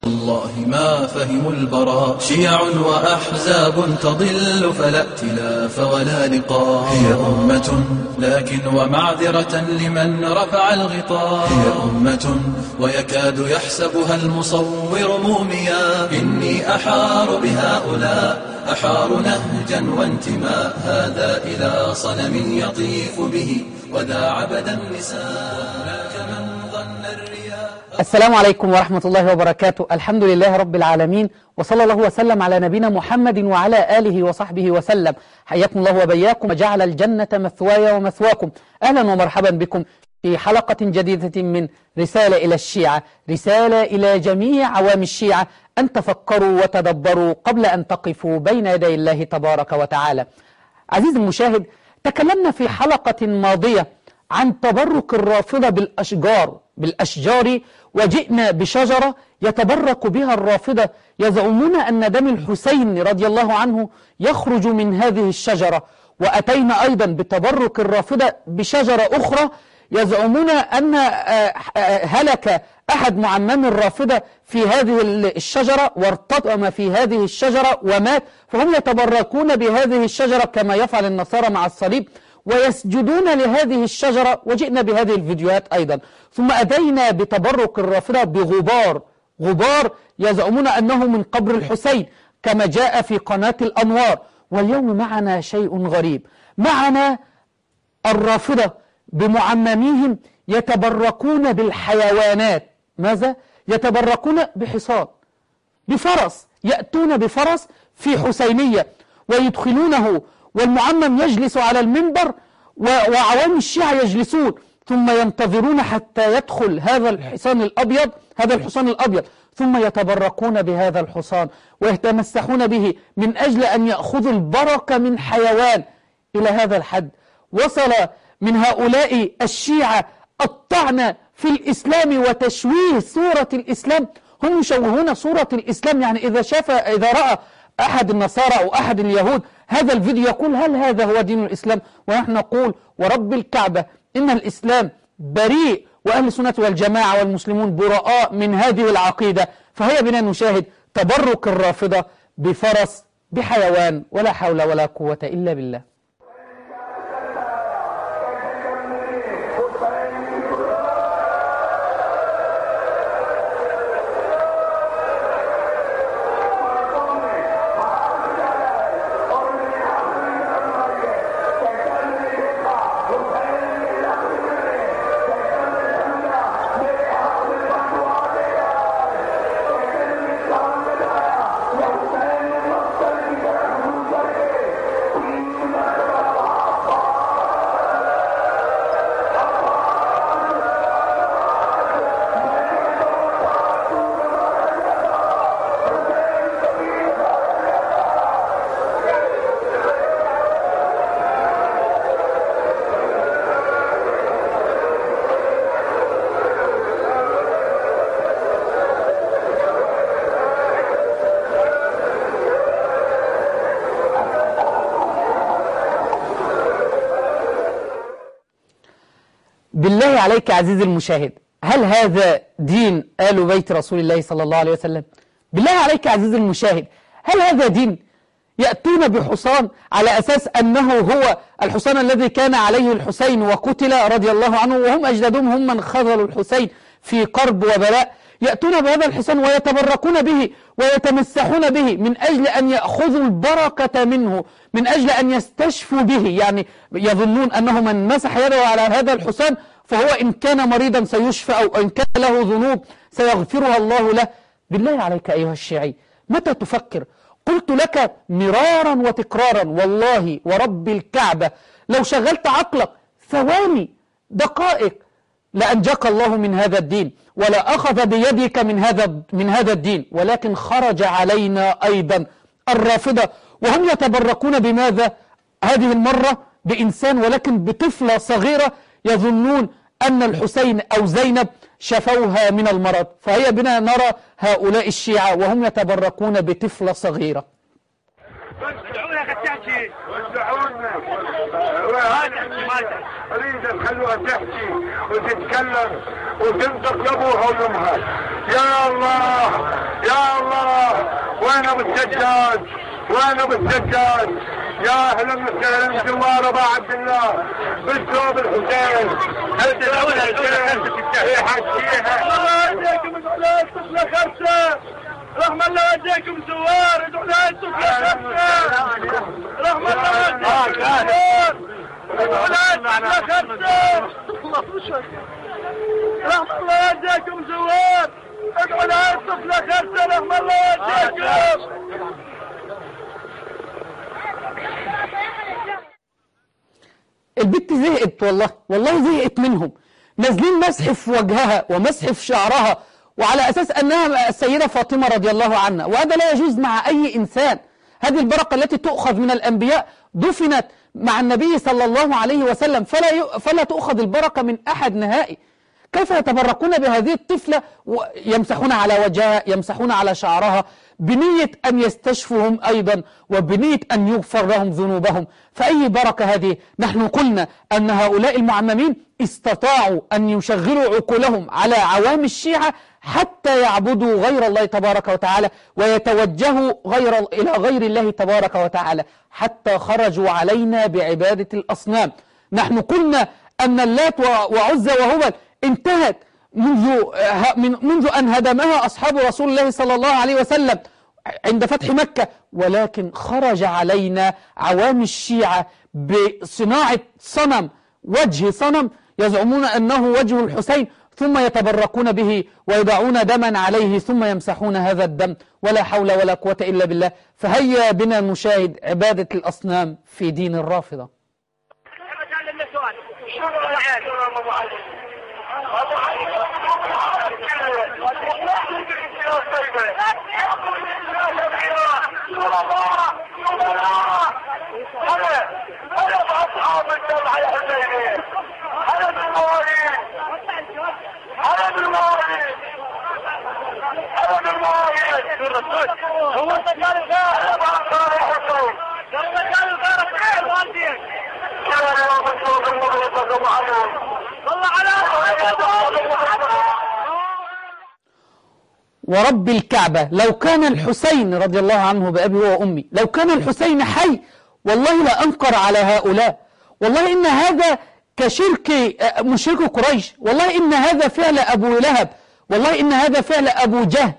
والله ما فهموا البراء، شيع وأحزاب تضل فلا ائتلاف ولا لقاء. هي أمة لكن ومعذرة لمن رفع الغطاء. هي أمة ويكاد يحسبها المصور موميا. إني أحار بهؤلاء، أحار نهجا وانتماء، هذا إلى صنم يطيف به وذا عبد النساء. هناك من ظن الرياء. السلام عليكم ورحمة الله وبركاته. الحمد لله رب العالمين، وصلى الله وسلم على نبينا محمد وعلى آله وصحبه وسلم. حياكم الله وبياكم وجعل الجنة مثواي ومثواكم. أهلا ومرحبا بكم في حلقة جديدة من رسالة إلى الشيعة، رسالة إلى جميع عوام الشيعة أن تفكروا وتدبروا قبل أن تقفوا بين يدي الله تبارك وتعالى. عزيزي المشاهد، تكلمنا في حلقة ماضية عن تبرك الرافضة بالأشجار، وجئنا بشجرة يتبرك بها الرافضة، يزعمون أن دم الحسين رضي الله عنه يخرج من هذه الشجرة. وأتينا أيضا بتبرك الرافضة بشجرة أخرى، يزعمون أن هلك أحد معمم الرافضة في هذه الشجرة وارتطم في هذه الشجرة ومات، فهم يتبركون بهذه الشجرة كما يفعل النصارى مع الصليب ويسجدون لهذه الشجرة. وجئنا بهذه الفيديوهات أيضا. ثم أتينا بتبرك الرافضة غبار يزعمون أنه من قبر الحسين كما جاء في قناة الأنوار. واليوم معنا شيء غريب، معنا الرافضة بمعمميهم يتبركون بالحيوانات. ماذا؟ يتبركون بحصان، بفرس، يأتون بفرس في حسينية ويدخلونه، والمعمم يجلس على المنبر وعوام الشيعة يجلسون، ثم ينتظرون حتى يدخل هذا الحصان الأبيض، ثم يتبركون بهذا الحصان ويتمسحون به من أجل أن يأخذوا البركة من حيوان. إلى هذا الحد وصل من هؤلاء الشيعة الطعن في الإسلام وتشويه صورة الإسلام. هم يشوهون صورة الإسلام، يعني إذا رأى أحد النصارى أو أحد اليهود هذا الفيديو يقول هل هذا هو دين الإسلام؟ ونحن نقول ورب الكعبة إن الإسلام بريء، وأهل السنة والجماعة والمسلمون براء من هذه العقيدة. فهيا بنا نشاهد تبرك الرافضة بفرس بحيوان. ولا حول ولا قوة إلا بالله. بالله عليك عزيزي المشاهد، هل هذا دين آل بيت رسول الله صلى الله عليه وسلم؟ بالله عليك عزيزي المشاهد، هل هذا دين؟ يأتون بحصان على أساس أنه هو الحصان الذي كان عليه الحسين وقتل رضي الله عنه، وهم أجدادهم هم من خذلوا الحسين في قرب وبلاء. يأتون بهذا الحصان ويتبركون به ويتمسحون به من أجل أن يأخذوا البركة منه، من أجل أن يستشفوا به. يعني يظنون أنه من مسح يده على هذا الحصان فهو إن كان مريضا سيشفى، أو إن كان له ذنوب سيغفرها الله له. بالله عليك أيها الشيعي، متى تفكر؟ قلت لك مرارا وتكرارا والله ورب الكعبة لو شغلت عقلك ثواني دقائق لأنجاك الله من هذا الدين، ولا أخذ بيدك من هذا الدين. ولكن خرج علينا أيضا الرافضة، وهم يتبركون بماذا؟ هذه المرة بإنسان، ولكن بطفلة صغيرة، يظنون أن الحسين أو زينب شفوها من المرض. فهيا بنا نرى هؤلاء الشيعة وهم يتبركون بطفلة صغيرة. ادعونك تحكي وادعونا اريد تخلوها تحكي وتتكلم وتنطق لابوها وامها. يا الله وين ابو السجاد؟ وين ابو السجاد؟ يا اهلا وسهلا بزوار ابو عبد الله بالثوب الحسين. هل تدعون الحسين في حجيها؟ الله يهديكم ادعوا الطفل خرسه. رحم الله يهديكم زوار ادعوا الطفل خرسه. رحم الله يهديكم زوار ادعوا الطفل خرسه. رحم الله يهديكم زوار ادعوا الطفل خرسه. رحم الله يهديكم. البت زهقت والله زهقت منهم، نازلين مسح في وجهها ومسح في شعرها وعلى أساس أنها السيدة فاطمة رضي الله عنها، وهذا لا يجوز مع أي إنسان. هذه البركة التي تؤخذ من الأنبياء دفنت مع النبي صلى الله عليه وسلم، فلا تؤخذ البركة من أحد نهائي. كيف يتبركون بهذه الطفلة يمسحون على وجهها، يمسحون على شعرها بنية أن يستشفهم أيضا وبنية أن يغفر لهم ذنوبهم؟ فأي بركة هذه؟ نحن قلنا أن هؤلاء المعممين استطاعوا أن يشغلوا عقولهم على عوام الشيعة حتى يعبدوا غير الله تبارك وتعالى ويتوجهوا إلى غير الله تبارك وتعالى، حتى خرجوا علينا بعبادة الأصنام. نحن قلنا أن اللات وعزى وهبل انتهت منذ أن هدمها أصحاب رسول الله صلى الله عليه وسلم عند فتح مكة، ولكن خرج علينا عوام الشيعة بصناعة صنم، وجه صنم يزعمون أنه وجه الحسين، ثم يتبركون به ويضعون دما عليه ثم يمسحون هذا الدم. ولا حول ولا قوة إلا بالله. فهيا بنا نشاهد عبادة الأصنام في دين الرافضة. ورب الكعبة لو كان الحسين رضي الله عنه بأبي وأمي، لو كان الحسين حي والله لا أنكر على هؤلاء. والله إن هذا كشرك مشرك قريش، والله إن هذا فعل أبو لهب، والله إن هذا فعل أبو جهل.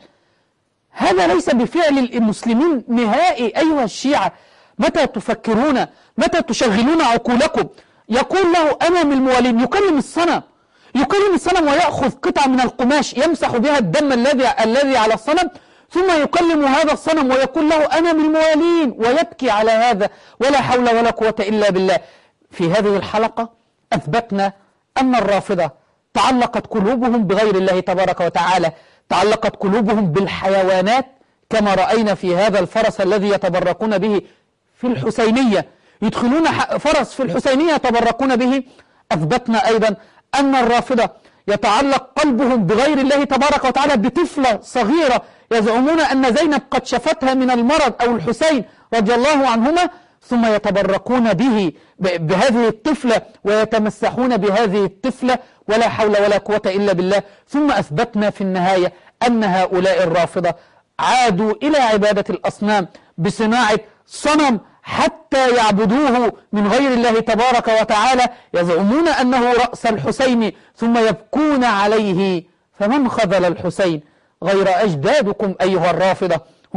هذا ليس بفعل المسلمين نهائي. أيها الشيعة، متى تفكرون؟ متى تشغلون عقولكم؟ يقول له أنا من الموالين، يكلم الصنم ويأخذ قطعة من القماش يمسح بها الدم الذي على الصنم، ثم يكلم هذا الصنم ويقول له أنا من الموالين، ويبكي على هذا. ولا حول ولا قوة إلا بالله. في هذه الحلقة أثبتنا أن الرافضة تعلقت قلوبهم بغير الله تبارك وتعالى، تعلقت قلوبهم بالحيوانات، كما رأينا في هذا الفرس الذي يتبركون به في الحسينية، يدخلون فرس في الحسينية يتبركون به. أثبتنا أيضا أن الرافضة يتعلق قلبهم بغير الله تبارك وتعالى بطفلة صغيرة يزعمون أن زينب قد شفتها من المرض أو الحسين رضي الله عنهما، ثم يتبركون بهذه الطفلة ويتمسحون بهذه الطفلة. ولا حول ولا قوة إلا بالله. ثم أثبتنا في النهاية أن هؤلاء الرافضة عادوا إلى عبادة الأصنام بصناعة صنم حتى يعبدوه من غير الله تبارك وتعالى، يزعمون أنه رأس الحسين ثم يبكون عليه. فمن خذل الحسين غير أجدادكم أيها الرافضة؟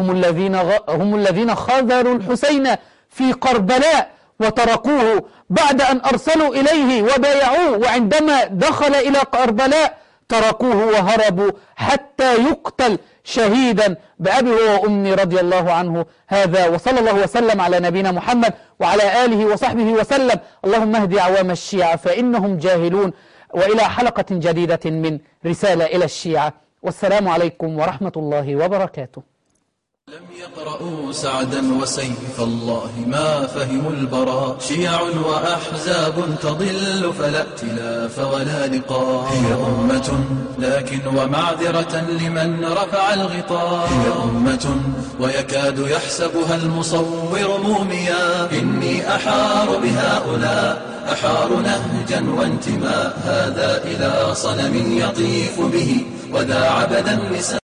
هم الذين خذلوا الحسين في كربلاء وتركوه بعد أن أرسلوا إليه وبايعوه، وعندما دخل إلى كربلاء تركوه وهربوا حتى يقتل شهيدا بأبي وأمي رضي الله عنه. هذا وصلى الله وسلم على نبينا محمد وعلى آله وصحبه وسلم. اللهم اهد عوام الشيعة فإنهم جاهلون. وإلى حلقة جديدة من رسالة إلى الشيعة، والسلام عليكم ورحمة الله وبركاته. لم يقرأوا سعدا وسيف الله ما فهموا البراء. شيع وأحزاب تضل فلا ائتلاف ولا لقاء. هي أمة لكن ومعذرة لمن رفع الغطاء. هي أمة ويكاد يحسبها المصور موميا. إني أحار بهؤلاء أحار نهجا وانتماء. هذا إلى صنم يطيف به وذا عبدا لسان.